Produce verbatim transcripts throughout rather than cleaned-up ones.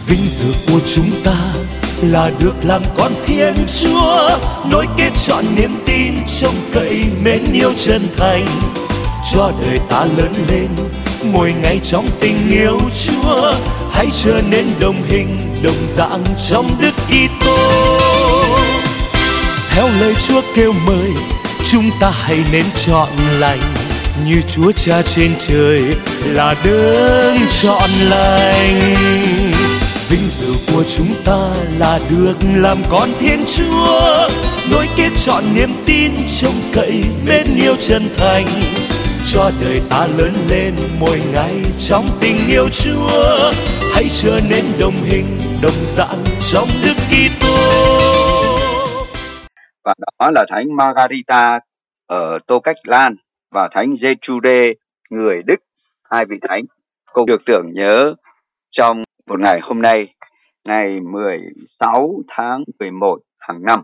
Vinh dự của chúng ta là được làm con Thiên Chúa, nối kết trọn niềm tin trông cậy mến yêu chân thành, cho đời ta lớn lên mỗi ngày trong tình yêu Chúa. Hãy trở nên đồng hình đồng dạng trong Đức Kitô. Theo lời Chúa kêu mời, chúng ta hãy nên trọn lành, như Chúa Cha trên trời là đấng trọn lành. Vinh dự của chúng ta là được làm con Thiên Chúa, nối kết trọn niềm tin trông cậy mến yêu chân thành, cho đời ta lớn lên mỗi ngày trong tình yêu Chúa. Hãy trở nên đồng hình đồng dạng trong Đức Kitô. Và đó là Thánh Margarita ở Tô Cách Lan và Thánh Gertrude người Đức, hai vị thánh cùng được tưởng nhớ trong một ngày hôm nay, ngày mười sáu tháng mười một hàng năm.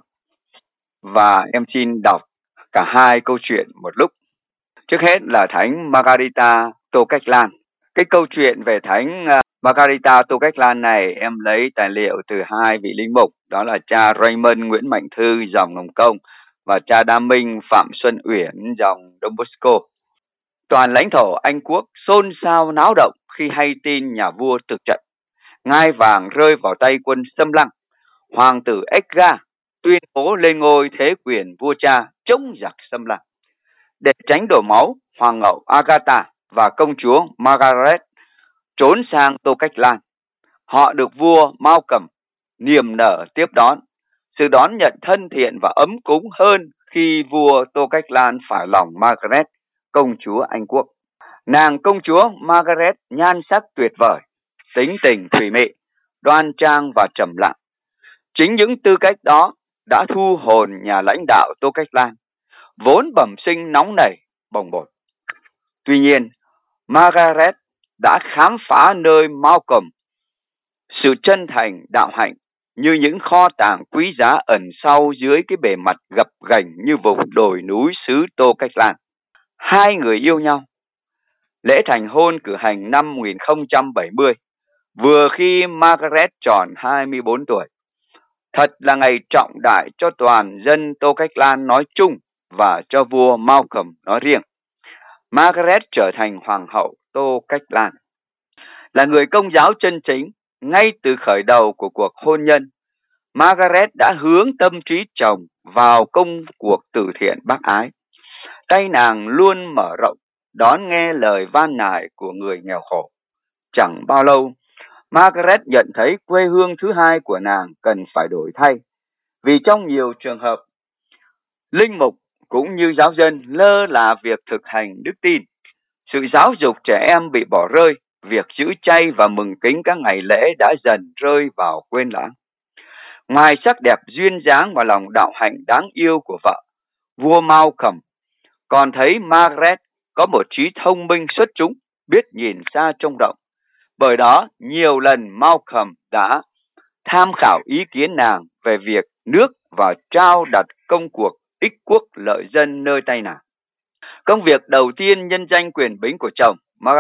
Và em xin đọc cả hai câu chuyện một lúc. Trước hết là Thánh Margarita Tô Cách Lan. Cái câu chuyện về Thánh Margarita Tô Cách Lan này em lấy tài liệu từ hai vị linh mục, đó là cha Raymond Nguyễn Mạnh Thư dòng Hồng Kông và cha Đam Minh Phạm Xuân Uyển dòng Đông Bosco. Toàn lãnh thổ Anh Quốc xôn xao náo động khi hay tin nhà vua thực trận. Ngai vàng rơi vào tay quân xâm lăng. Hoàng tử Edgar tuyên bố lên ngôi thế quyền vua cha chống giặc xâm lăng. Để tránh đổ máu, hoàng hậu Agatha và công chúa Margaret trốn sang Tô Cách Lan. Họ được vua Malcolm niềm nở tiếp đón. Sự đón nhận thân thiện và ấm cúng hơn khi vua Tô Cách Lan phải lòng Margaret, công chúa Anh Quốc. Nàng công chúa Margaret nhan sắc tuyệt vời, tính tình thủy mị, đoan trang và trầm lặng. Chính những tư cách đó đã thu hồn nhà lãnh đạo Tô Cách Lan, vốn bẩm sinh nóng nảy, bồng bột. Tuy nhiên, Margaret đã khám phá nơi Malcolm sự chân thành, đạo hạnh như những kho tàng quý giá ẩn sau dưới cái bề mặt gập ghềnh như vùng đồi núi xứ Tô Cách Lan. Hai người yêu nhau. Lễ thành hôn cử hành năm một nghìn không trăm bảy mươi, vừa khi Margaret tròn hai mươi bốn tuổi. Thật là ngày trọng đại cho toàn dân Tô Cách Lan nói chung và cho vua Malcolm nói riêng. Margaret trở thành hoàng hậu Tô Cách Lan. Là người Công giáo chân chính, ngay từ khởi đầu của cuộc hôn nhân, Margaret đã hướng tâm trí chồng vào công cuộc từ thiện bác ái. Tay nàng luôn mở rộng, đón nghe lời van nài của người nghèo khổ. Chẳng bao lâu, Margaret nhận thấy quê hương thứ hai của nàng cần phải đổi thay. Vì trong nhiều trường hợp, linh mục cũng như giáo dân lơ là việc thực hành đức tin. Sự giáo dục trẻ em bị bỏ rơi, việc giữ chay và mừng kính các ngày lễ đã dần rơi vào quên lãng. Ngoài sắc đẹp duyên dáng và lòng đạo hạnh đáng yêu của vợ, vua Malcolm còn thấy Margaret có một trí thông minh xuất chúng, biết nhìn xa trông rộng. Bởi đó, nhiều lần Malcolm đã tham khảo ý kiến nàng về việc nước và trao đặt công cuộc ích quốc lợi dân nơi tay nàng. Công việc đầu tiên nhân danh quyền bính của chồng,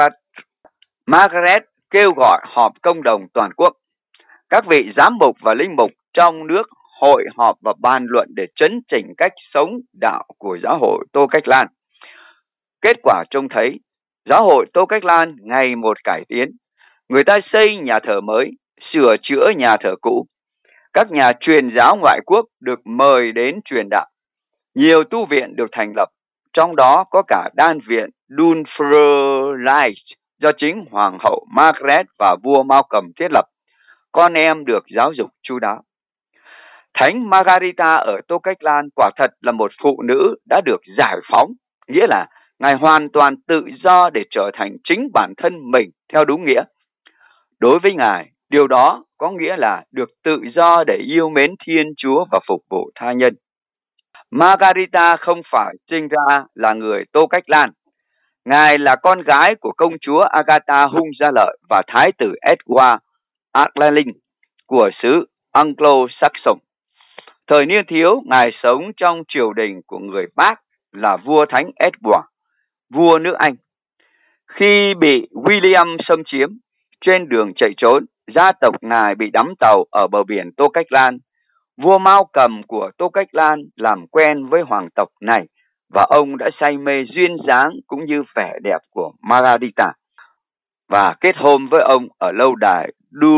Margaret kêu gọi họp công đồng toàn quốc. Các vị giám mục và linh mục trong nước hội họp và bàn luận để chấn chỉnh cách sống đạo của giáo hội Tô Cách Lan. Kết quả trông thấy, giáo hội Tô Cách Lan ngày một cải tiến. Người ta xây nhà thờ mới, sửa chữa nhà thờ cũ. Các nhà truyền giáo ngoại quốc được mời đến truyền đạo. Nhiều tu viện được thành lập, trong đó có cả đan viện Dunfermline do chính Hoàng hậu Margaret và vua Malcolm thiết lập. Con em được giáo dục chu đáo. Thánh Margarita ở Tô Cách Lan quả thật là một phụ nữ đã được giải phóng, nghĩa là Ngài hoàn toàn tự do để trở thành chính bản thân mình theo đúng nghĩa. Đối với Ngài, điều đó có nghĩa là được tự do để yêu mến Thiên Chúa và phục vụ tha nhân. Margarita không phải sinh ra là người Tô Cách Lan. Ngài là con gái của công chúa Agatha Hung Gia Lợi và thái tử Edward Arling của xứ Anglo-Saxon. Thời niên thiếu, Ngài sống trong triều đình của người Bác là vua Thánh Edward, vua nước Anh. Khi bị William xâm chiếm, trên đường chạy trốn, gia tộc ngài bị đắm tàu ở bờ biển Tô Cách Lan. Vua Mao Cầm của Tô Cách Lan làm quen với hoàng tộc này và ông đã say mê duyên dáng cũng như vẻ đẹp của Margarita và kết hôn với ông ở lâu đài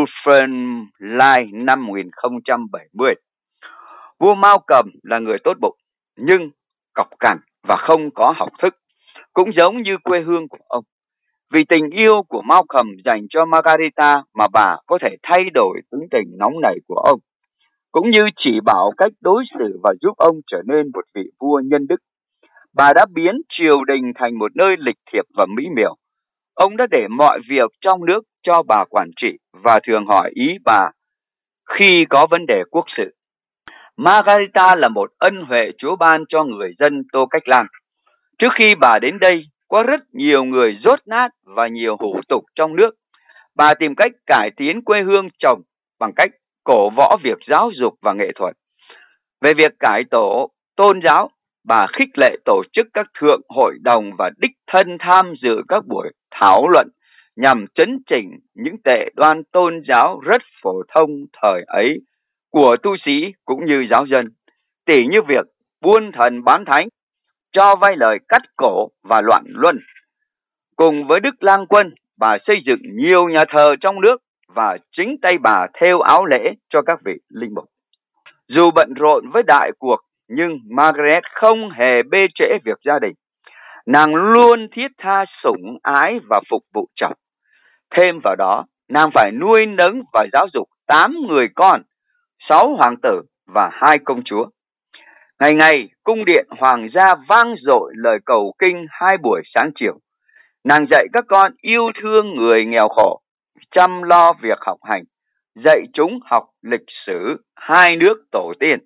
Dunfermline năm một nghìn không trăm bảy mươi. Vua Mao Cầm là người tốt bụng nhưng cọc cằn và không có học thức, cũng giống như quê hương của ông. Vì tình yêu của Mao Cầm dành cho Margarita mà bà có thể thay đổi tính tình nóng nảy của ông, cũng như chỉ bảo cách đối xử và giúp ông trở nên một vị vua nhân đức. Bà đã biến triều đình thành một nơi lịch thiệp và mỹ miều. Ông đã để mọi việc trong nước cho bà quản trị và thường hỏi ý bà khi có vấn đề quốc sự. Margarita là một ân huệ Chúa ban cho người dân Tô Cách Lan. Trước khi bà đến đây, có rất nhiều người dốt nát và nhiều hủ tục trong nước. Bà tìm cách cải tiến quê hương chồng bằng cách cổ võ việc giáo dục và nghệ thuật. Về việc cải tổ tôn giáo, bà khích lệ tổ chức các thượng hội đồng và đích thân tham dự các buổi thảo luận nhằm chấn chỉnh những tệ đoan tôn giáo rất phổ thông thời ấy của tu sĩ cũng như giáo dân, tỉ như việc buôn thần bán thánh, cho vay lời cắt cổ và loạn luân. Cùng với Đức Lang Quân, bà xây dựng nhiều nhà thờ trong nước và chính tay bà thêu áo lễ cho các vị linh mục. Dù bận rộn với đại cuộc, nhưng Margaret không hề bê trễ việc gia đình. Nàng luôn thiết tha sủng ái và phục vụ chồng. Thêm vào đó, nàng phải nuôi nấng và giáo dục tám người con, sáu hoàng tử và hai công chúa. Ngày ngày, cung điện hoàng gia vang dội lời cầu kinh hai buổi sáng chiều. Nàng dạy các con yêu thương người nghèo khổ, chăm lo việc học hành, dạy chúng học lịch sử hai nước tổ tiên.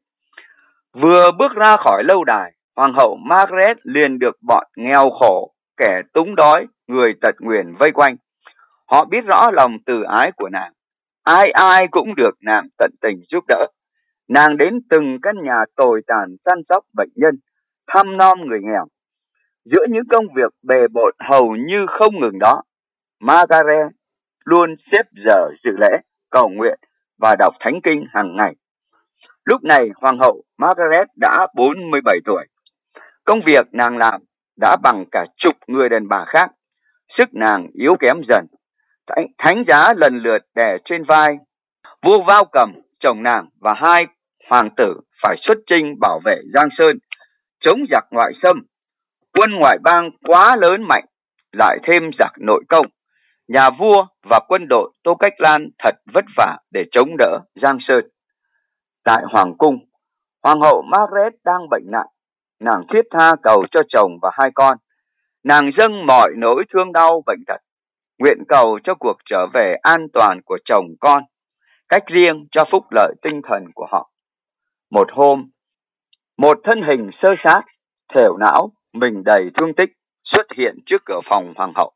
Vừa bước ra khỏi lâu đài, Hoàng hậu Margaret liền được bọn nghèo khổ, kẻ túng đói, người tật nguyền vây quanh. Họ biết rõ lòng từ ái của nàng. Ai ai cũng được nàng tận tình giúp đỡ. Nàng đến từng căn nhà tồi tàn săn sóc bệnh nhân, thăm nom người nghèo. Giữa những công việc bề bộn hầu như không ngừng đó, Margaret luôn xếp giờ dự lễ, cầu nguyện và đọc thánh kinh hàng ngày. Lúc này Hoàng hậu Margaret đã bốn mươi bảy tuổi. Công việc nàng làm đã bằng cả chục người đàn bà khác. Sức nàng yếu kém dần. Thánh, thánh giá lần lượt đè trên vai. Vua Mao Cầm, chồng nàng và hai hoàng tử phải xuất chinh bảo vệ Giang Sơn, chống giặc ngoại xâm. Quân ngoại bang quá lớn mạnh, lại thêm giặc nội công. Nhà vua và quân đội Tô Cách Lan thật vất vả để chống đỡ Giang Sơn. Tại Hoàng cung, Hoàng hậu Margaret đang bệnh nặng. Nàng thiết tha cầu cho chồng và hai con. Nàng dâng mọi nỗi thương đau bệnh tật, nguyện cầu cho cuộc trở về an toàn của chồng con, cách riêng cho phúc lợi tinh thần của họ. Một hôm, một thân hình sơ sát, thểu não, mình đầy thương tích xuất hiện trước cửa phòng hoàng hậu.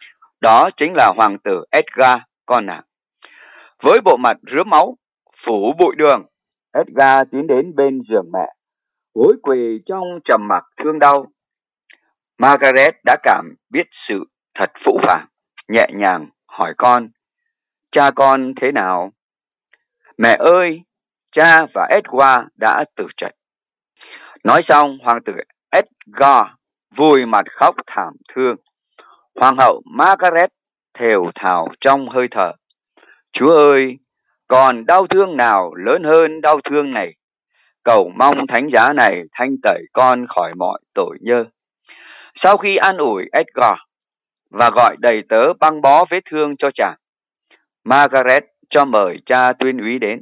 Đó chính là hoàng tử Edgar, con nàng. Với bộ mặt rướm máu, phủ bụi đường, Edgar tiến đến bên giường mẹ, gối quỳ trong trầm mặc thương đau. Margaret đã cảm biết sự thật phũ phàng, nhẹ nhàng hỏi con: cha con thế nào? Mẹ ơi, cha và Edgar đã tử trận. Nói xong, hoàng tử Edgar vùi mặt khóc thảm thương. Hoàng hậu Margaret thều thào trong hơi thở: Chúa ơi, còn đau thương nào lớn hơn đau thương này? Cầu mong thánh giá này thanh tẩy con khỏi mọi tội nhơ. Sau khi an ủi Edgar và gọi đầy tớ băng bó vết thương cho chàng, Margaret cho mời cha tuyên úy đến.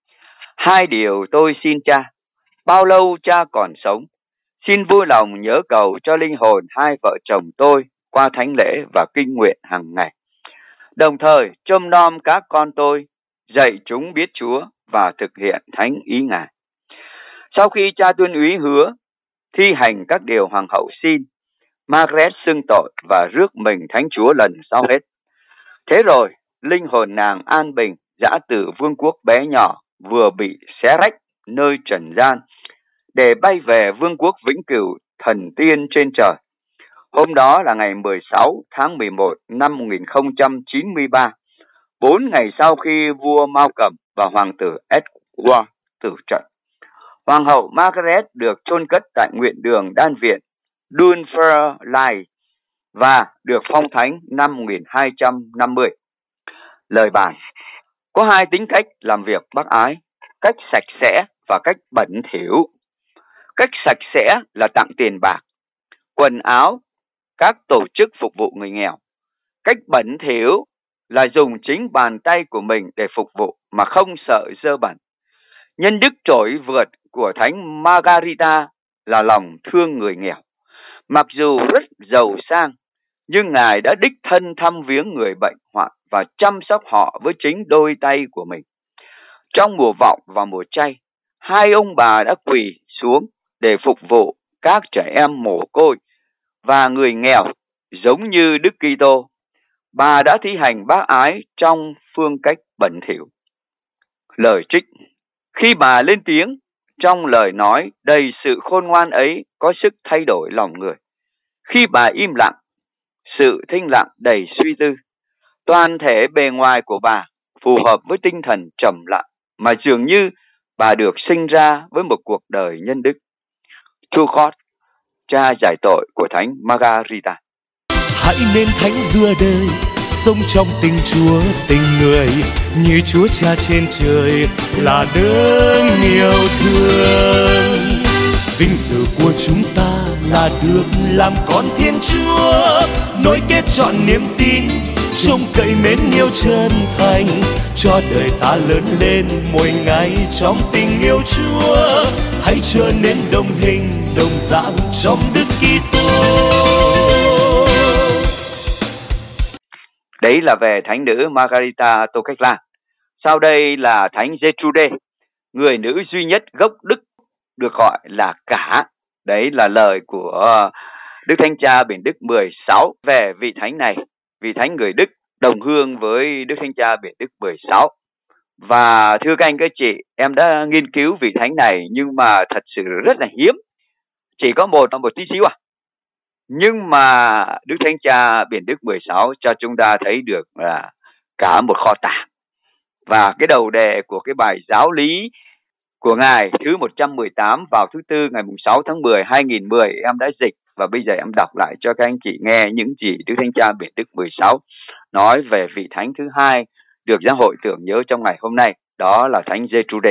Hai điều tôi xin cha: bao lâu cha còn sống, xin vui lòng nhớ cầu cho linh hồn hai vợ chồng tôi qua thánh lễ và kinh nguyện hàng ngày. Đồng thời trông nom các con tôi, dạy chúng biết Chúa và thực hiện thánh ý Ngài. Sau khi cha tuyên úy hứa thi hành các điều hoàng hậu xin, Margaret xưng tội và rước mình thánh Chúa lần sau hết. Thế rồi, linh hồn nàng an bình dã từ vương quốc bé nhỏ vừa bị xé rách nơi trần gian để bay về vương quốc vĩnh cửu thần tiên trên trời. Hôm đó là ngày mười sáu tháng mười một năm một nghìn không trăm chín mươi ba. Bốn ngày sau khi vua Mao Cầm và hoàng tử Edward tử trận, Hoàng hậu Margaret được chôn cất tại nguyện đường đan viện Dunfermline và được phong thánh năm một nghìn hai trăm năm mươi. Lời bài: có hai tính cách làm việc bác ái, cách sạch sẽ và cách bẩn thỉu. Cách sạch sẽ là tặng tiền bạc, quần áo, các tổ chức phục vụ người nghèo. Cách bẩn thỉu là dùng chính bàn tay của mình để phục vụ mà không sợ dơ bẩn. Nhân đức trỗi vượt của Thánh Margarita là lòng thương người nghèo. Mặc dù rất giàu sang, nhưng Ngài đã đích thân thăm viếng người bệnh hoạn và chăm sóc họ với chính đôi tay của mình. Trong mùa vọng và mùa chay, hai ông bà đã quỳ xuống để phục vụ các trẻ em mồ côi và người nghèo, giống như Đức Kitô. Bà đã thi hành bác ái trong phương cách bẩn thỉu. Lời trích: khi bà lên tiếng, trong lời nói đầy sự khôn ngoan ấy có sức thay đổi lòng người. Khi bà im lặng, sự thinh lặng đầy suy tư. Toàn thể bề ngoài của bà phù hợp với tinh thần trầm lặng, mà dường như bà được sinh ra với một cuộc đời nhân đức. Trucott, cha giải tội của Thánh Margarita. Hãy nên thánh giữa đời, sống trong tình Chúa tình người, như Chúa Cha trên trời là đấng yêu thương. Vinh dự của chúng ta là được làm con Thiên Chúa, nối kết trọn niềm tin, trông cậy mến yêu chân thành, cho đời ta lớn lên mỗi ngày trong tình yêu Chúa. Hãy trở nên đồng hình đồng dạng trong Đức Kitô. Đấy là về thánh nữ Margarita Tô Cách Lan. Sau đây là thánh Gertrude, người nữ duy nhất gốc Đức, được gọi là Cả. Đấy là lời của Đức Thánh Cha Benedict mười sáu về vị thánh này, vị thánh người Đức đồng hương với Đức Thánh Cha Benedict mười sáu. Và thưa các anh các chị, em đã nghiên cứu vị thánh này nhưng mà thật sự rất là hiếm, chỉ có một một tí xíu à. Nhưng mà Đức Thánh Cha Benedict mười sáu cho chúng ta thấy được là cả một kho tàng. Và cái đầu đề của cái bài giáo lý của Ngài thứ một trăm mười tám vào thứ Tư ngày sáu tháng mười hai nghìn mười em đã dịch, và bây giờ em đọc lại cho các anh chị nghe những gì Đức Thánh Cha Benedict mười sáu nói về vị thánh thứ hai được giáo hội tưởng nhớ trong ngày hôm nay, đó là thánh Gertrude.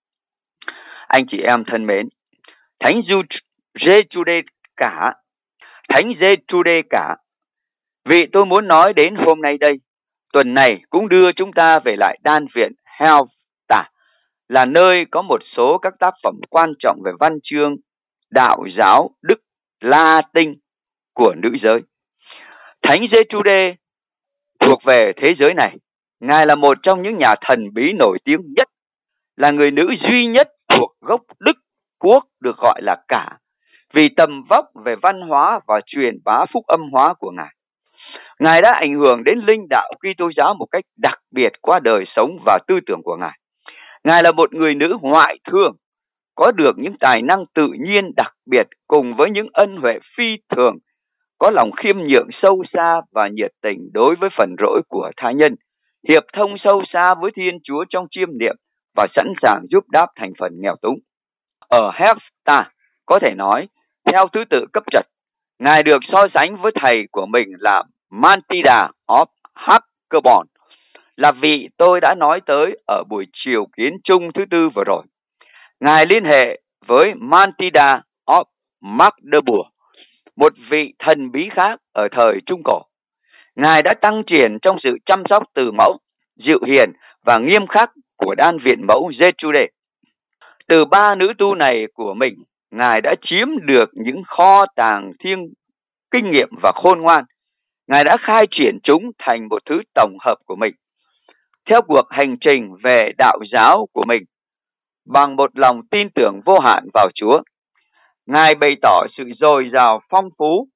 Anh chị em thân mến, thánh Gertrude Cả, thánh Gertrude Cả, vị tôi muốn nói đến hôm nay đây, tuần này cũng đưa chúng ta về lại đan viện Helvta, là nơi có một số các tác phẩm quan trọng về văn chương, đạo giáo, Đức Latin của nữ giới. Thánh Gertrude thuộc về thế giới này. Ngài là một trong những nhà thần bí nổi tiếng nhất, là người nữ duy nhất thuộc gốc Đức quốc được gọi là Cả, vì tầm vóc về văn hóa và truyền bá phúc âm hóa của Ngài. Ngài đã ảnh hưởng đến linh đạo Kitô giáo một cách đặc biệt qua đời sống và tư tưởng của Ngài. Ngài là một người nữ ngoại thương, có được những tài năng tự nhiên đặc biệt cùng với những ân huệ phi thường, có lòng khiêm nhượng sâu xa và nhiệt tình đối với phần rỗi của tha nhân, hiệp thông sâu xa với Thiên Chúa trong chiêm niệm và sẵn sàng giúp đáp thành phần nghèo túng. Ở Helvta, có thể nói, theo thứ tự cấp trật, Ngài được so sánh với thầy của mình là Mantida of Hackeborn, là vị tôi đã nói tới ở buổi chiều kiến chung thứ Tư vừa rồi. Ngài liên hệ với Mantida of Magdeburg, một vị thần bí khác ở thời Trung Cổ. Ngài đã tăng triển trong sự chăm sóc từ mẫu, dịu hiền và nghiêm khắc của đan viện mẫu Gertrude. Từ ba nữ tu này của mình, Ngài đã chiếm được những kho tàng thiêng kinh nghiệm và khôn ngoan. Ngài đã khai triển chúng thành một thứ tổng hợp của mình. Theo cuộc hành trình về đạo giáo của mình, bằng một lòng tin tưởng vô hạn vào Chúa, Ngài bày tỏ sự dồi dào phong phú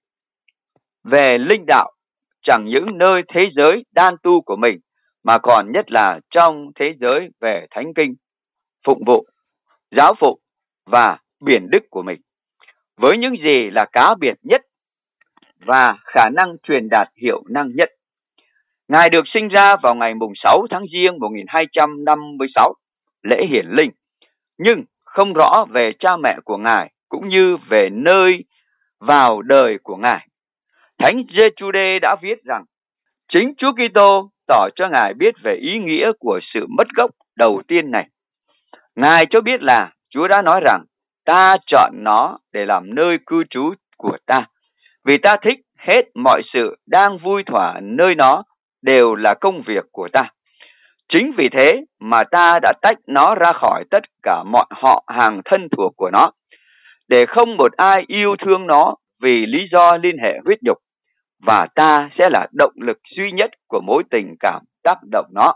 về linh đạo, chẳng những nơi thế giới đan tu của mình, mà còn nhất là trong thế giới về thánh kinh, phụng vụ, giáo phụ và biển đức của mình, với những gì là cá biệt nhất và khả năng truyền đạt hiệu năng nhất. Ngài được sinh ra vào ngày mùng sáu tháng Giêng một nghìn hai trăm năm mươi sáu, lễ hiển linh, nhưng không rõ về cha mẹ của Ngài cũng như về nơi vào đời của Ngài. Thánh Giê-chu-đê đã viết rằng chính Chúa Kitô tỏ cho Ngài biết về ý nghĩa của sự mất gốc đầu tiên này. Ngài cho biết là Chúa đã nói rằng ta chọn nó để làm nơi cư trú của ta, vì ta thích hết mọi sự đang vui thỏa nơi nó đều là công việc của ta. Chính vì thế mà ta đã tách nó ra khỏi tất cả mọi họ hàng thân thuộc của nó, để không một ai yêu thương nó vì lý do liên hệ huyết nhục, và ta sẽ là động lực duy nhất của mối tình cảm tác động nó.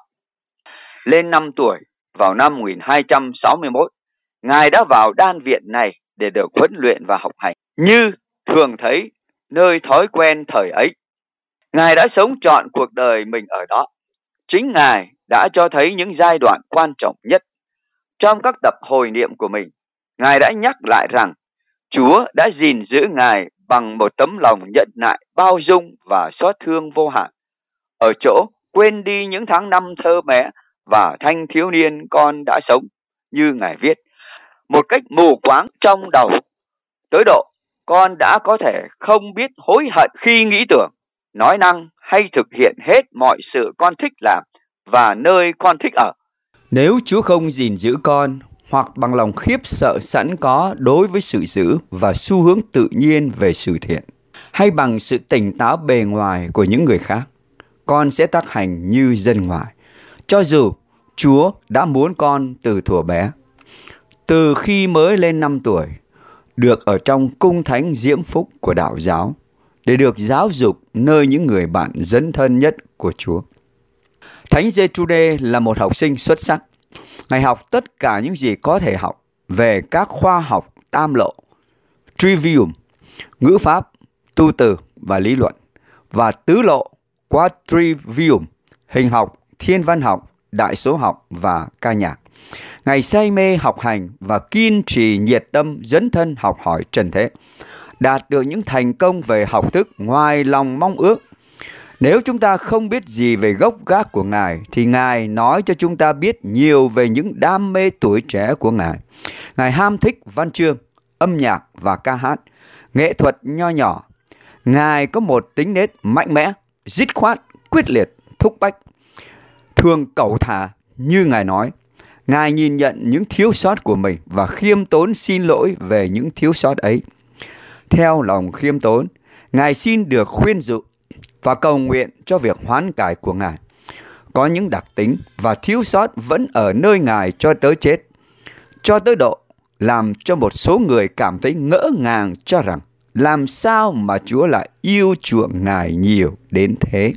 Lên năm tuổi, vào năm một nghìn hai trăm sáu mươi mốt, Ngài đã vào đan viện này để được huấn luyện và học hành. Như thường thấy nơi thói quen thời ấy, Ngài đã sống trọn cuộc đời mình ở đó. Chính Ngài đã cho thấy những giai đoạn quan trọng nhất. Trong các tập hồi niệm của mình, Ngài đã nhắc lại rằng Chúa đã gìn giữ Ngài bằng một tấm lòng nhẫn nại, bao dung và xót thương vô hạn, ở chỗ quên đi những tháng năm thơ bé và thanh thiếu niên con đã sống, như Ngài viết, một cách mù quáng trong đầu, tới độ con đã có thể không biết hối hận khi nghĩ tưởng, nói năng hay thực hiện hết mọi sự con thích làm và nơi con thích ở. Nếu Chúa không gìn giữ con, hoặc bằng lòng khiếp sợ sẵn có đối với sự dữ và xu hướng tự nhiên về sự thiện, hay bằng sự tỉnh táo bề ngoài của những người khác, con sẽ tác hành như dân ngoài, cho dù Chúa đã muốn con từ thuở bé. Từ khi mới lên năm tuổi, được ở trong cung thánh diễm phúc của đạo giáo, để được giáo dục nơi những người bạn dấn thân nhất của Chúa. Thánh Giê-chu-đê là một học sinh xuất sắc. Ngài học tất cả những gì có thể học về các khoa học tam lộ, trivium, ngữ pháp, tu từ và lý luận, và tứ lộ, quadrivium, hình học, thiên văn học, đại số học và ca nhạc. Ngài say mê học hành và kiên trì nhiệt tâm dấn thân học hỏi trần thế, đạt được những thành công về học thức ngoài lòng mong ước. Nếu chúng ta không biết gì về gốc gác của Ngài, thì Ngài nói cho chúng ta biết nhiều về những đam mê tuổi trẻ của Ngài. Ngài ham thích văn chương, âm nhạc và ca hát, nghệ thuật nho nhỏ. Ngài có một tính nết mạnh mẽ, dứt khoát, quyết liệt, thúc bách, thường cẩu thả như Ngài nói. Ngài nhìn nhận những thiếu sót của mình và khiêm tốn xin lỗi về những thiếu sót ấy. Theo lòng khiêm tốn, Ngài xin được khuyên dụ và cầu nguyện cho việc hoán cải của Ngài. Có những đặc tính và thiếu sót vẫn ở nơi Ngài cho tới chết, cho tới độ làm cho một số người cảm thấy ngỡ ngàng cho rằng làm sao mà Chúa lại yêu chuộng Ngài nhiều đến thế.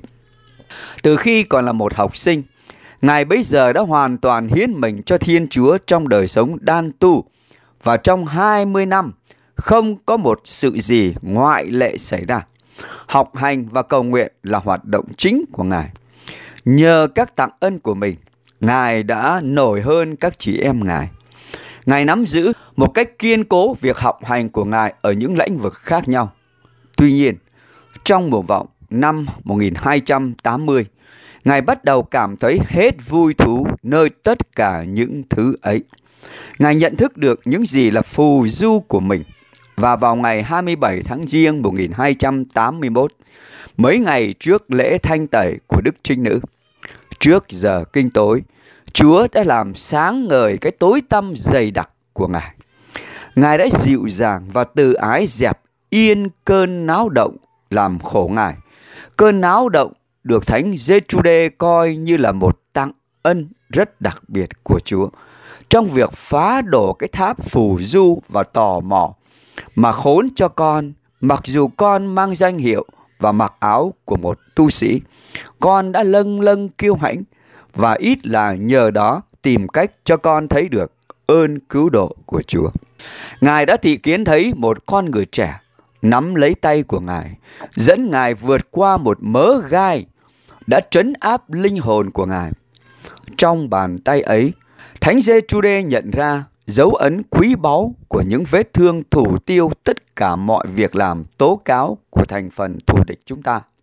Từ khi còn là một học sinh, Ngài bấy giờ đã hoàn toàn hiến mình cho Thiên Chúa trong đời sống đan tu, và trong hai mươi năm không có một sự gì ngoại lệ xảy ra. Học hành và cầu nguyện là hoạt động chính của Ngài. Nhờ các tặng ân của mình, Ngài đã nổi hơn các chị em Ngài. Ngài nắm giữ một cách kiên cố việc học hành của Ngài ở những lĩnh vực khác nhau. Tuy nhiên, trong mùa vọng năm một nghìn hai trăm tám mươi, Ngài bắt đầu cảm thấy hết vui thú nơi tất cả những thứ ấy. Ngài nhận thức được những gì là phù du của mình. Và vào ngày hai mươi bảy tháng Giêng một nghìn hai trăm tám mươi mốt, mấy ngày trước lễ thanh tẩy của Đức Trinh Nữ, trước giờ kinh tối, Chúa đã làm sáng ngời cái tối tăm dày đặc của Ngài. Ngài đã dịu dàng và từ ái dẹp yên cơn náo động làm khổ Ngài. Cơn náo động được Thánh Giê-chu-đê coi như là một tặng ân rất đặc biệt của Chúa trong việc phá đổ cái tháp phù du và tò mò mà khốn cho con, mặc dù con mang danh hiệu và mặc áo của một tu sĩ. Con đã lâng lâng kiêu hãnh, và ít là nhờ đó tìm cách cho con thấy được ơn cứu độ của Chúa. Ngài đã thị kiến thấy một con người trẻ nắm lấy tay của Ngài, dẫn Ngài vượt qua một mớ gai đã trấn áp linh hồn của Ngài. Trong bàn tay ấy, Thánh Giê-chu-đê nhận ra dấu ấn quý báu của những vết thương thủ tiêu tất cả mọi việc làm tố cáo của thành phần thù địch chúng ta.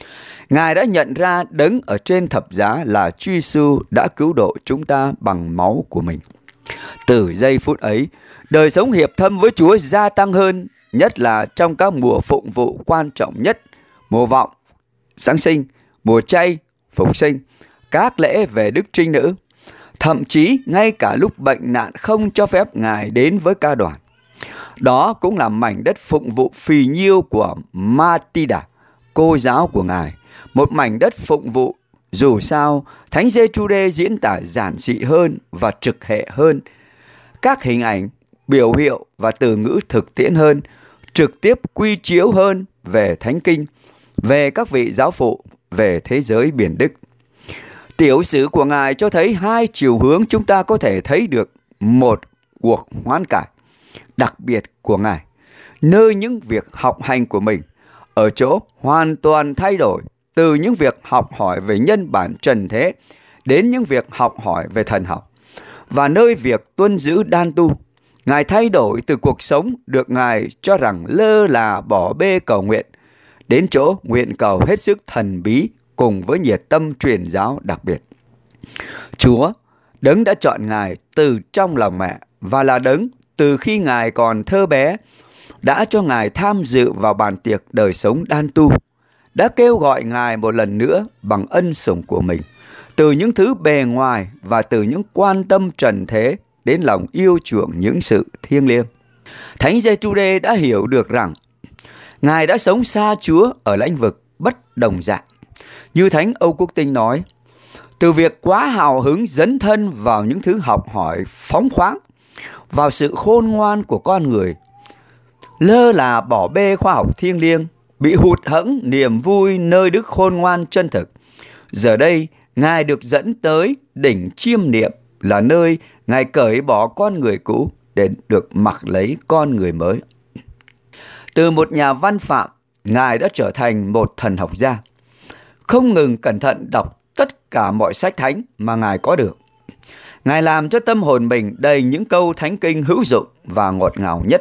Ngài đã nhận ra đấng ở trên thập giá là Chúa Giêsu đã cứu độ chúng ta bằng máu của mình. Từ giây phút ấy, đời sống hiệp thâm với Chúa gia tăng hơn, nhất là trong các mùa phụng vụ quan trọng nhất, mùa vọng, Giáng sinh, mùa chay, phục sinh, các lễ về Đức Trinh Nữ. Thậm chí ngay cả lúc bệnh nạn không cho phép Ngài đến với ca đoàn. Đó cũng là mảnh đất phụng vụ phì nhiêu của Matilda, cô giáo của Ngài. Một mảnh đất phụng vụ, dù sao, Thánh Giê-chu-đê diễn tả giản dị hơn và trực hệ hơn. Các hình ảnh, biểu hiệu và từ ngữ thực tiễn hơn, trực tiếp quy chiếu hơn về Thánh Kinh, về các vị giáo phụ, về thế giới biển Đức. Tiểu sử của Ngài cho thấy hai chiều hướng chúng ta có thể thấy được một cuộc hoán cải đặc biệt của Ngài, nơi những việc học hành của mình ở chỗ hoàn toàn thay đổi từ những việc học hỏi về nhân bản trần thế đến những việc học hỏi về thần học, và nơi việc tuân giữ đan tu. Ngài thay đổi từ cuộc sống được Ngài cho rằng lơ là bỏ bê cầu nguyện đến chỗ nguyện cầu hết sức thần bí cùng với nhiệt tâm truyền giáo đặc biệt. Chúa, đấng đã chọn Ngài từ trong lòng mẹ và là đấng từ khi Ngài còn thơ bé đã cho Ngài tham dự vào bàn tiệc đời sống đan tu, đã kêu gọi Ngài một lần nữa bằng ân sủng của mình, từ những thứ bề ngoài và từ những quan tâm trần thế đến lòng yêu chuộng những sự thiêng liêng. Thánh Giê-chu-đê đã hiểu được rằng Ngài đã sống xa Chúa ở lãnh vực bất đồng dạng. Như Thánh Âu Quốc Tinh nói, từ việc quá hào hứng dấn thân vào những thứ học hỏi phóng khoáng, vào sự khôn ngoan của con người, lơ là bỏ bê khoa học thiêng liêng, bị hụt hẫng niềm vui nơi đức khôn ngoan chân thực. Giờ đây, Ngài được dẫn tới đỉnh chiêm niệm, là nơi Ngài cởi bỏ con người cũ để được mặc lấy con người mới. Từ một nhà văn phạm, Ngài đã trở thành một thần học gia, không ngừng cẩn thận đọc tất cả mọi sách thánh mà Ngài có được. Ngài làm cho tâm hồn mình đầy những câu thánh kinh hữu dụng và ngọt ngào nhất.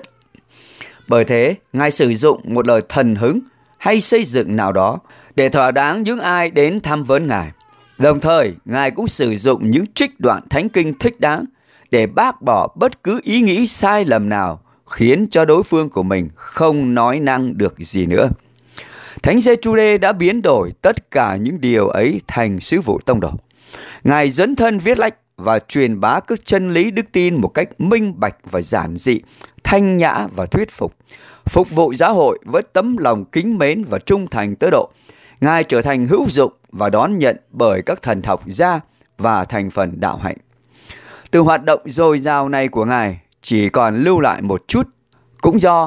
Bởi thế, Ngài sử dụng một lời thần hứng hay xây dựng nào đó để thỏa đáng những ai đến tham vấn Ngài. Đồng thời, Ngài cũng sử dụng những trích đoạn thánh kinh thích đáng để bác bỏ bất cứ ý nghĩ sai lầm nào khiến cho đối phương của mình không nói năng được gì nữa. Thánh Giê-chu-đê đã biến đổi tất cả những điều ấy thành sứ vụ tông đồ. Ngài dấn thân viết lách và truyền bá các chân lý đức tin một cách minh bạch và giản dị, thanh nhã và thuyết phục, phục vụ giáo hội với tấm lòng kính mến và trung thành tới độ Ngài trở thành hữu dụng và đón nhận bởi các thần học gia và thành phần đạo hạnh. Từ hoạt động dồi dào này của Ngài chỉ còn lưu lại một chút, cũng do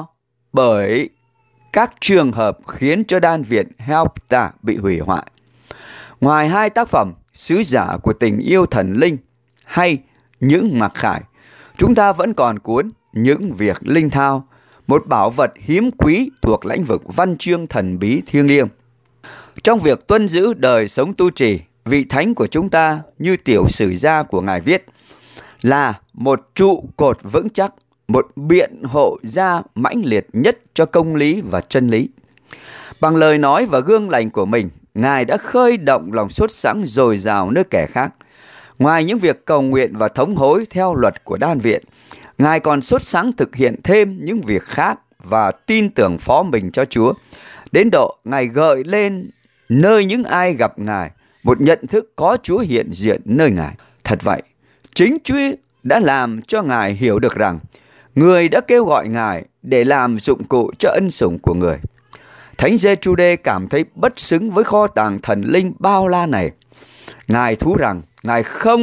bởi các trường hợp khiến cho đan viện Helpta bị hủy hoại. Ngoài hai tác phẩm Sứ giả của tình yêu thần linh hay Những mặc khải, chúng ta vẫn còn cuốn Những việc linh thao, một bảo vật hiếm quý thuộc lĩnh vực văn chương thần bí thiêng liêng. Trong việc tuân giữ đời sống tu trì, vị thánh của chúng ta, như tiểu sử gia của Ngài viết, là một trụ cột vững chắc, một biện hộ gia mãnh liệt nhất cho công lý và chân lý. Bằng lời nói và gương lành của mình, Ngài đã khơi động lòng sốt sắng dồi dào nơi kẻ khác. Ngoài những việc cầu nguyện và thống hối theo luật của đan viện, Ngài còn sốt sắng thực hiện thêm những việc khác và tin tưởng phó mình cho Chúa, đến độ Ngài gợi lên nơi những ai gặp Ngài một nhận thức có Chúa hiện diện nơi Ngài. Thật vậy, chính Chúa đã làm cho Ngài hiểu được rằng người đã kêu gọi Ngài để làm dụng cụ cho ân sủng của người. Thánh Giê-chu-đê cảm thấy bất xứng với kho tàng thần linh bao la này. Ngài thú rằng Ngài không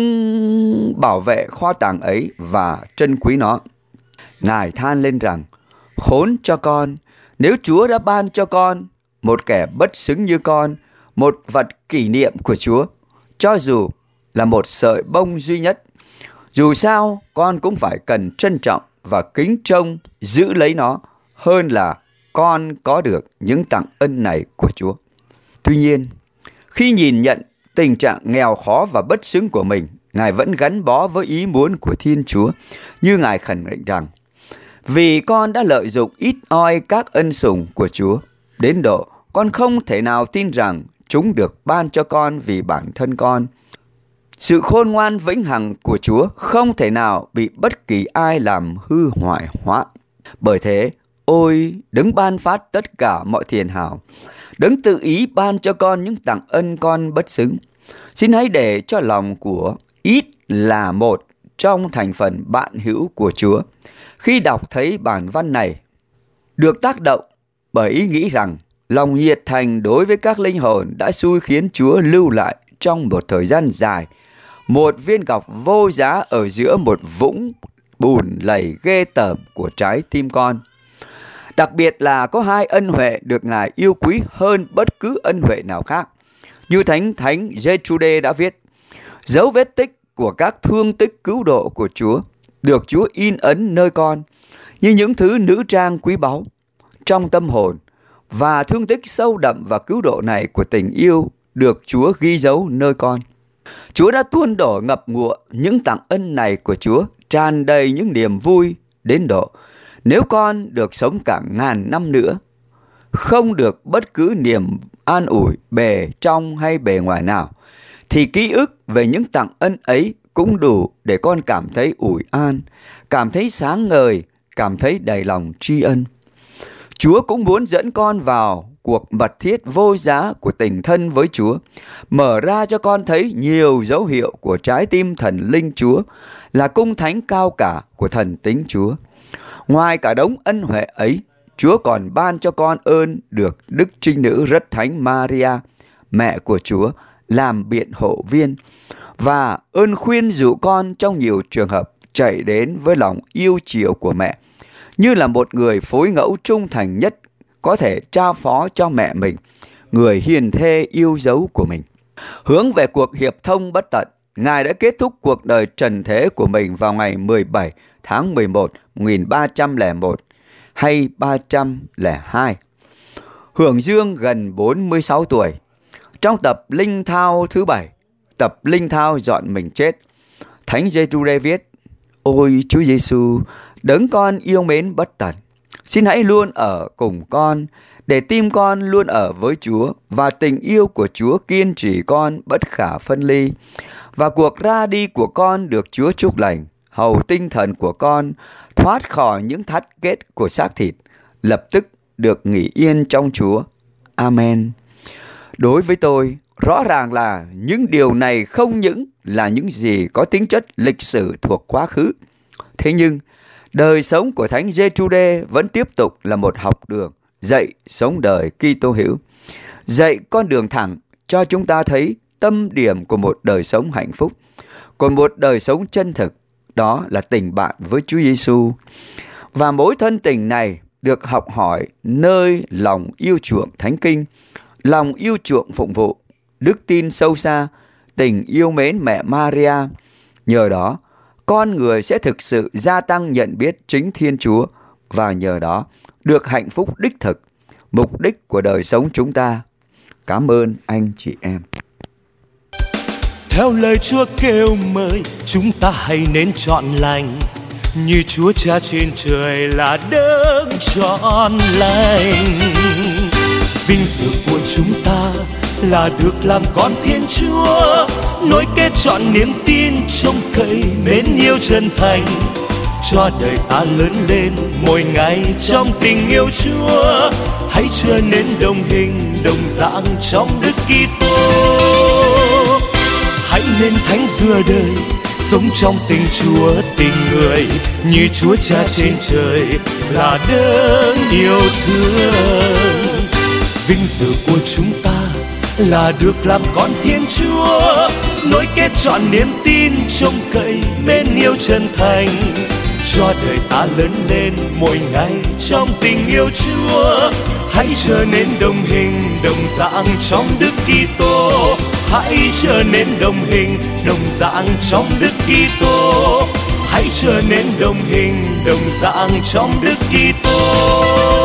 bảo vệ kho tàng ấy và trân quý nó. Ngài than lên rằng, khốn cho con, nếu Chúa đã ban cho con một kẻ bất xứng như con, một vật kỷ niệm của Chúa, cho dù là một sợi bông duy nhất, dù sao con cũng phải cần trân trọng và kính trông giữ lấy nó hơn là con có được những tặng ân này của Chúa. Tuy nhiên, khi nhìn nhận tình trạng nghèo khó và bất xứng của mình, Ngài vẫn gắn bó với ý muốn của Thiên Chúa, như Ngài khẩn định rằng, vì con đã lợi dụng ít oi các ân sủng của Chúa, đến độ con không thể nào tin rằng chúng được ban cho con vì bản thân con. Sự khôn ngoan vĩnh hằng của Chúa không thể nào bị bất kỳ ai làm hư hoại hóa. Bởi thế, ôi đấng ban phát tất cả mọi thiền hảo, đấng tự ý ban cho con những tặng ân con bất xứng, xin hãy để cho lòng của ít là một trong thành phần bạn hữu của Chúa khi đọc thấy bản văn này được tác động bởi ý nghĩ rằng lòng nhiệt thành đối với các linh hồn đã xui khiến Chúa lưu lại trong một thời gian dài một viên ngọc vô giá ở giữa một vũng bùn lầy ghê tởm của trái tim con. Đặc biệt là có hai ân huệ được Ngài yêu quý hơn bất cứ ân huệ nào khác. Như Thánh Thánh Giê-tru-đê đã viết, dấu vết tích của các thương tích cứu độ của Chúa được Chúa in ấn nơi con như những thứ nữ trang quý báu trong tâm hồn, và thương tích sâu đậm và cứu độ này của tình yêu được Chúa ghi dấu nơi con. Chúa đã tuôn đổ ngập ngụa những tặng ân này của Chúa, tràn đầy những niềm vui đến độ nếu con được sống cả ngàn năm nữa, không được bất cứ niềm an ủi bề trong hay bề ngoài nào, thì ký ức về những tặng ân ấy cũng đủ để con cảm thấy ủi an, cảm thấy sáng ngời, cảm thấy đầy lòng tri ân. Chúa cũng muốn dẫn con vào cuộc mật thiết vô giá của tình thân với Chúa, mở ra cho con thấy nhiều dấu hiệu của trái tim thần linh Chúa, là cung thánh cao cả của thần tính Chúa. Ngoài cả đống ân huệ ấy, Chúa còn ban cho con ơn được Đức Trinh Nữ Rất Thánh Maria, mẹ của Chúa, làm biện hộ viên, và ơn khuyên dụ con trong nhiều trường hợp chạy đến với lòng yêu chiều của mẹ, như là một người phối ngẫu trung thành nhất có thể trao phó cho mẹ mình, người hiền thê yêu dấu của mình. Hướng về cuộc hiệp thông bất tận, Ngài đã kết thúc cuộc đời trần thế của mình vào ngày mười bảy tháng mười một năm một nghìn ba trăm lẻ một hay ba trăm lẻ hai, hưởng dương gần bốn mươi sáu tuổi. Trong tập Linh Thao thứ bảy, tập Linh Thao dọn mình chết, Thánh Giê-tru-đê viết, ôi Chúa Giêsu, đấng con yêu mến bất tận, xin hãy luôn ở cùng con, để tim con luôn ở với Chúa, và tình yêu của Chúa kiên trì con bất khả phân ly, và cuộc ra đi của con được Chúa chúc lành, hầu tinh thần của con thoát khỏi những thắt kết của xác thịt, lập tức được nghỉ yên trong Chúa. Amen. Đối với tôi, rõ ràng là những điều này không những là những gì có tính chất lịch sử thuộc quá khứ. Thế nhưng, đời sống của Thánh Giê-tru-đê vẫn tiếp tục là một học đường dạy sống đời Kitô hữu, dạy con đường thẳng cho chúng ta thấy tâm điểm của một đời sống hạnh phúc, còn một đời sống chân thực, đó là tình bạn với Chúa Giêsu. Và mối thân tình này được học hỏi nơi lòng yêu chuộng thánh kinh, lòng yêu chuộng phụng vụ, đức tin sâu xa, tình yêu mến mẹ Maria. Nhờ đó, con người sẽ thực sự gia tăng nhận biết chính Thiên Chúa, và nhờ đó được hạnh phúc đích thực, mục đích của đời sống chúng ta. Cảm ơn anh chị em. Theo lời Chúa kêu mời, chúng ta hãy nên chọn lành, như Chúa Cha trên trời là đấng chọn lành. Vinh dự của chúng ta là được làm con Thiên Chúa, nối kết trọn niềm tin trông cậy mến yêu chân thành, cho đời ta lớn lên mỗi ngày trong tình yêu Chúa. Hãy trở nên đồng hình đồng dạng trong Đức Kitô. Hãy nên thánh giữa đời, sống trong tình Chúa tình người, như Chúa Cha trên trời là đấng yêu thương. Vinh dự của chúng ta là được làm con Thiên Chúa, nối kết trọn niềm tin trông cậy mến yêu chân thành, cho đời ta lớn lên mỗi ngày trong tình yêu Chúa. Hãy trở nên đồng hình đồng dạng trong Đức Kitô. Hãy trở nên đồng hình đồng dạng trong Đức Kitô. Hãy trở nên đồng hình đồng dạng trong Đức Kitô.